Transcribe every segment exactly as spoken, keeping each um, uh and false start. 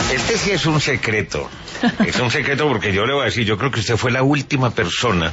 Este sí es un secreto. Es un secreto porque yo le voy a decir, yo creo que usted fue la última persona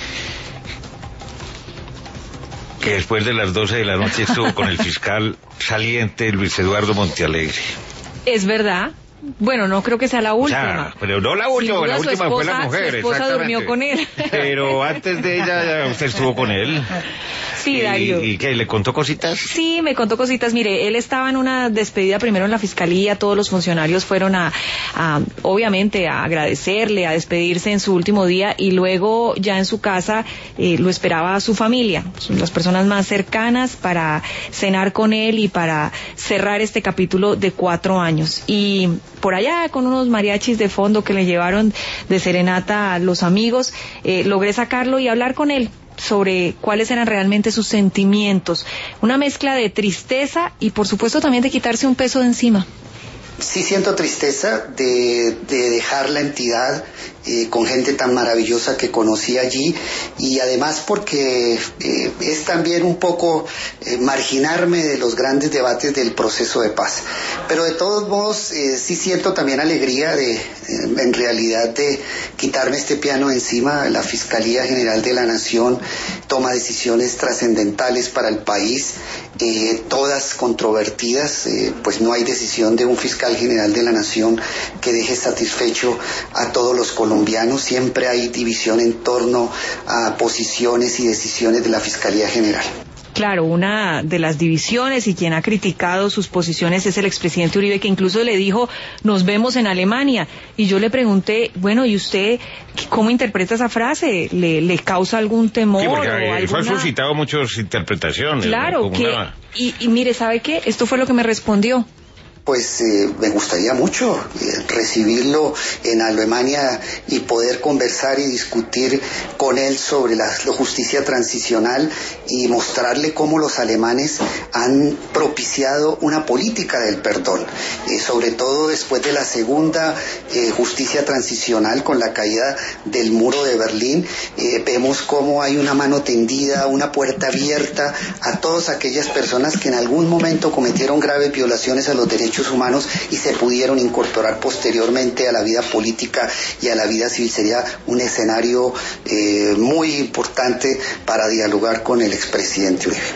que después de las doce de la noche estuvo con el fiscal saliente Luis Eduardo Montealegre. Es verdad. Bueno, no creo que sea la última. O sea, pero no la última, la última esposa, fue la mujer. Su esposa durmió con él. Pero antes de ella, usted estuvo con él. Sí, Darío. ¿Y, y qué? ¿Le contó cositas? Sí, me contó cositas. Mire, él estaba en una despedida primero en la fiscalía, todos los funcionarios fueron a, a obviamente, a agradecerle, a despedirse en su último día, y luego ya en su casa eh, lo esperaba su familia, las personas más cercanas, para cenar con él y para cerrar este capítulo de cuatro años. Y por allá, con unos mariachis de fondo que le llevaron de serenata a los amigos, eh, logré sacarlo y hablar con él sobre cuáles eran realmente sus sentimientos. Una mezcla de tristeza y, por supuesto, también de quitarse un peso de encima. Sí siento tristeza de, de dejar la entidad eh, con gente tan maravillosa que conocí allí, y además porque eh, es también un poco eh, marginarme de los grandes debates del proceso de paz. Pero de todos modos eh, sí siento también alegría de, eh, en realidad, de quitarme este piano encima. La Fiscalía General de la Nación toma decisiones trascendentales para el país, eh, todas controvertidas, eh, pues no hay decisión de un fiscal general de la Nación que deje satisfecho a todos los colombianos. Siempre hay división en torno a posiciones y decisiones de la Fiscalía General. Claro, una de las divisiones, y quien ha criticado sus posiciones, es el expresidente Uribe, que incluso le dijo, nos vemos en Alemania. Y yo le pregunté, bueno, ¿y usted cómo interpreta esa frase? ¿Le, le causa algún temor? Sí, porque o alguna... alguna... fue suscitado muchas interpretaciones. Claro, ¿no? que... Una... Y, y mire, ¿sabe qué? Esto fue lo que me respondió. Pues eh, me gustaría mucho eh, recibirlo en Alemania y poder conversar y discutir con él sobre la, la justicia transicional, y mostrarle cómo los alemanes han propiciado una política del perdón, eh, sobre todo después de la segunda eh, justicia transicional con la caída del muro de Berlín. Eh, vemos cómo hay una mano tendida, una puerta abierta a todas aquellas personas que en algún momento cometieron graves violaciones a los derechos humanos y se pudieron incorporar posteriormente a la vida política y a la vida civil. Sería un escenario eh, muy importante para dialogar con el expresidente Uribe.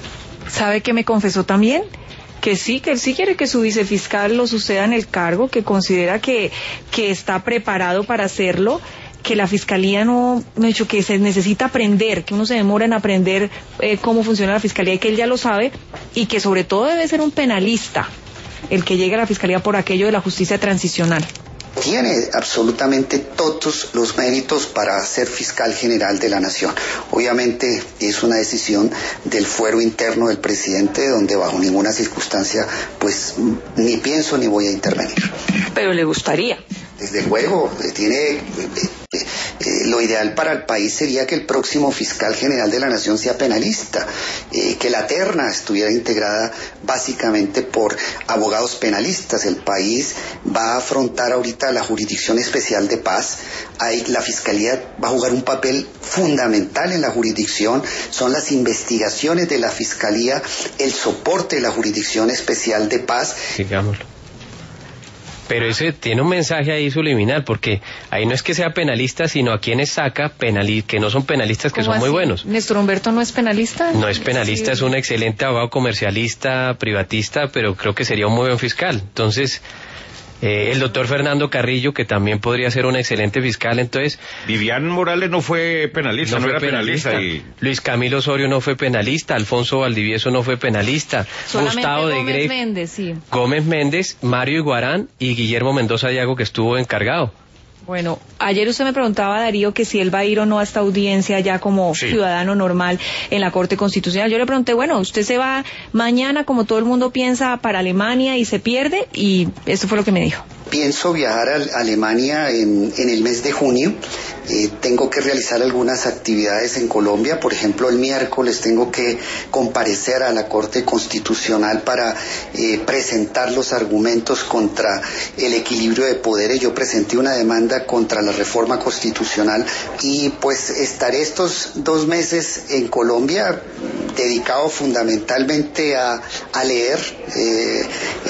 ¿Sabe qué me confesó también? Que sí, que él sí quiere que su vicefiscal lo suceda en el cargo, que considera que, que está preparado para hacerlo, que la fiscalía no, me ha dicho que se necesita aprender, que uno se demora en aprender eh, cómo funciona la fiscalía, y que él ya lo sabe, y que sobre todo debe ser un penalista el que llegue a la fiscalía por aquello de la justicia transicional. Tiene absolutamente todos los méritos para ser fiscal general de la Nación. Obviamente es una decisión del fuero interno del presidente, donde bajo ninguna circunstancia pues ni pienso ni voy a intervenir. Pero le gustaría. Desde luego, tiene eh, eh, eh, lo ideal para el país sería que el próximo fiscal general de la Nación sea penalista, eh, que la terna estuviera integrada básicamente por abogados penalistas. El país va a afrontar ahorita la Jurisdicción Especial de Paz. Ahí la Fiscalía va a jugar un papel fundamental en la jurisdicción. Son las investigaciones de la Fiscalía, el soporte de la Jurisdicción Especial de Paz. Digámoslo. Pero ese tiene un mensaje ahí subliminal, porque ahí no es que sea penalista, sino a quienes saca penali que no son penalistas, que son así? muy buenos. ¿Néstor Humberto no es penalista? No es penalista, sí. Es un excelente abogado comercialista, privatista, pero creo que sería un muy buen fiscal. Entonces, eh, el doctor Fernando Carrillo, que también podría ser un excelente fiscal. Entonces, Vivian Morales no fue penalista, no, no fue era penalista. penalista y... Luis Camilo Osorio no fue penalista, Alfonso Valdivieso no fue penalista, solamente Gustavo Gómez de Grey, Méndez, sí. Gómez Méndez, Mario Iguarán y Guillermo Mendoza Diago, que estuvo encargado. Bueno, ayer usted me preguntaba, Darío, que si él va a ir o no a esta audiencia ya como sí. ciudadano normal en la Corte Constitucional. Yo le pregunté, bueno, usted se va mañana, como todo el mundo piensa, para Alemania y se pierde, y esto fue lo que me dijo. Pienso viajar a Alemania en, en el mes de junio eh, tengo que realizar algunas actividades en Colombia. Por ejemplo, el miércoles tengo que comparecer a la Corte Constitucional para eh, presentar los argumentos contra el equilibrio de poderes. Yo presenté una demanda contra la reforma constitucional y pues estaré estos dos meses en Colombia dedicado fundamentalmente a, a leer. Eh,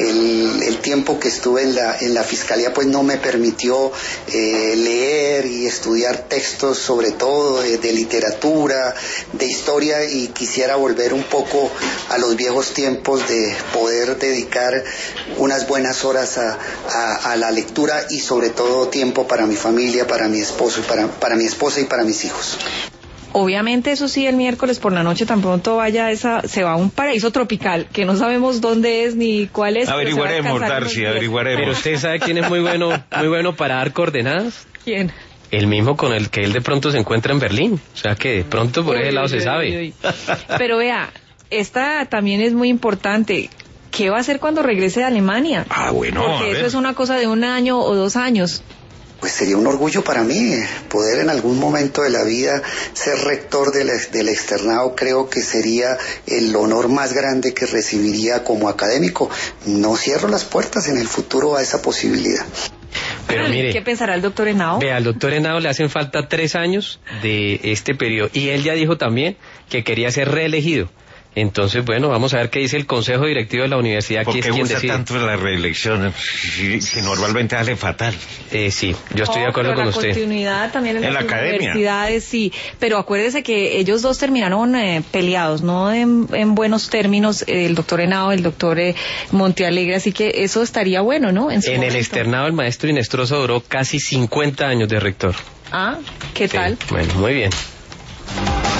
el, el tiempo que estuve en la, en la Fiscalía pues no me permitió eh, leer y estudiar textos sobre todo de, de literatura, de historia, y quisiera volver un poco a los viejos tiempos de poder dedicar unas buenas horas a, a, a la lectura y sobre todo tiempo para mi familia, para mi esposo, para, para mi esposa y para mis hijos. Obviamente, eso sí, el miércoles por la noche tan pronto vaya a esa, se va a un paraíso tropical, que no sabemos dónde es ni cuál es. Averiguaremos, Darcy, averiguaremos. Pero usted sabe quién es muy bueno, muy bueno para dar coordenadas. ¿Quién? El mismo con el que él de pronto se encuentra en Berlín. O sea que de pronto por uy, ese lado uy, se uy, sabe. Uy. Pero vea, esta también es muy importante. ¿Qué va a hacer cuando regrese de Alemania? Ah, bueno. Porque eso es una cosa de un año o dos años. Pues sería un orgullo para mí poder en algún momento de la vida ser rector del, del externado. Creo que sería el honor más grande que recibiría como académico. No cierro las puertas en el futuro a esa posibilidad. Pero mire, ¿qué pensará el doctor Henao? Vea, al doctor Henao le hacen falta tres años de este periodo y él ya dijo también que quería ser reelegido. Entonces, bueno, vamos a ver qué dice el Consejo Directivo de la Universidad, que es quien decide. ¿Por qué gusta tanto la reelección? Si, si normalmente sale fatal. Eh, sí, yo estoy oh, de acuerdo pero con la usted. Continuidad también en, en las la academia. Universidades, sí. Pero acuérdese que ellos dos terminaron eh, peleados, no en, en buenos términos, eh, el doctor Henao, el doctor eh, Montealegre, así que eso estaría bueno, ¿no? En, en el externado, el maestro Inestrosa duró casi cincuenta años de rector. Ah, ¿qué sí, tal? Bueno, muy bien.